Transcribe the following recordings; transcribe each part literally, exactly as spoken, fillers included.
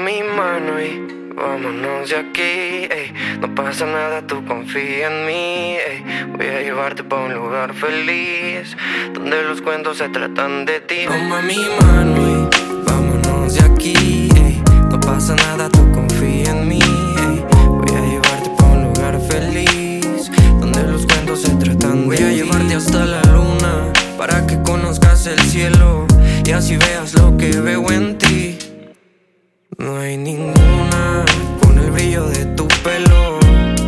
mi mano y vámonos de aquí, ey. No pasa nada, tú confía en mí, ey. Voy a llevarte pa' un lugar feliz, donde los cuentos se tratan de ti. Toma mi mano y vámonos de aquí, ey. No pasa nada, tú confía en mí, ey. Voy a llevarte pa' un lugar feliz, donde los cuentos se tratan de ti. Voy a llevarte hasta la luna, para que conozcas el cielo y así veas lo que veo en ti. No hay ninguna con el brillo de tu pelo,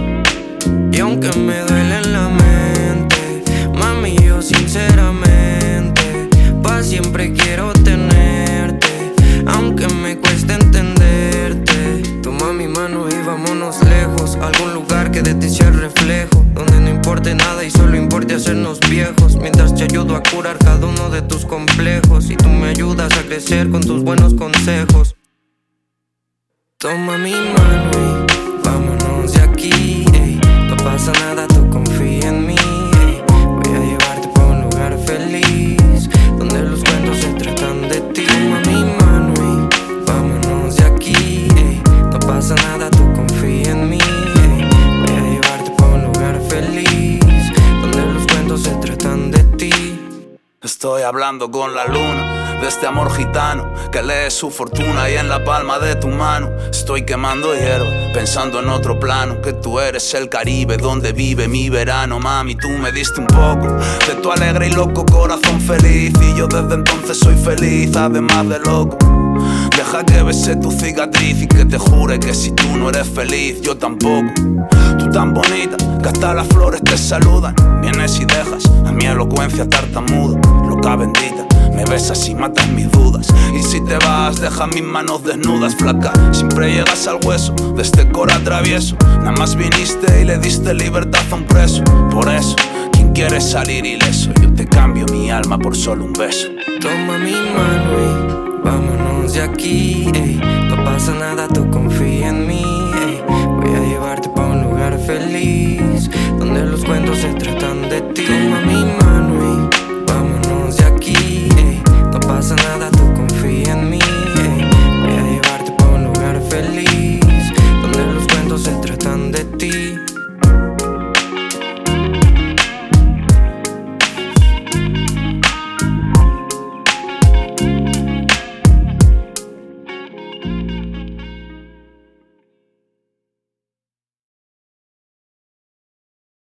y aunque me duele en la mente, mami, yo sinceramente pa' siempre quiero tenerte, aunque me cueste entenderte. Toma mi mano y vámonos lejos, a algún lugar que de ti sea el reflejo, donde no importe nada y solo importe hacernos viejos, mientras te ayudo a curar cada uno de tus complejos y tú me ayudas a crecer con tus buenos consejos. Toma mi mano y vámonos de aquí, ey. No pasa nada, tú confía en mí, ey. Voy a llevarte pa' un lugar feliz, donde los cuentos se tratan de ti. Toma mi mano y vámonos de aquí, ey. No pasa nada, tú confía en mí, ey. Voy a llevarte pa' un lugar feliz, donde los cuentos se tratan de ti. Estoy hablando con la luna de este amor gitano que lee su fortuna y en la palma de tu mano. Estoy quemando hierba, pensando en otro plano, que tú eres el Caribe donde vive mi verano. Mami, tú me diste un poco de tu alegre y loco corazón feliz, y yo desde entonces soy feliz, además de loco. Deja que bese tu cicatriz y que te jure que si tú no eres feliz, yo tampoco. Tú tan bonita que hasta las flores te saludan. Vienes y dejas a mi elocuencia tartamuda. Loca bendita, me besas y matas mis dudas. Y si te vas, deja mis manos desnudas, flaca. Siempre llegas al hueso de este cora travieso. Nada más viniste y le diste libertad a un preso. Por eso, quien quiere salir ileso, yo te cambio mi alma por solo un beso. Toma mi mano y vámonos de aquí, ey. No pasa nada, tú confía en mí, ey. Voy a llevarte pa' un lugar feliz, donde los cuentos se tratan de ti. Toma mi mano y vámonos de aquí, ey. No pasa nada, tú confía en mí, ey. Voy a llevarte pa' un lugar feliz, donde los cuentos se tratan de ti.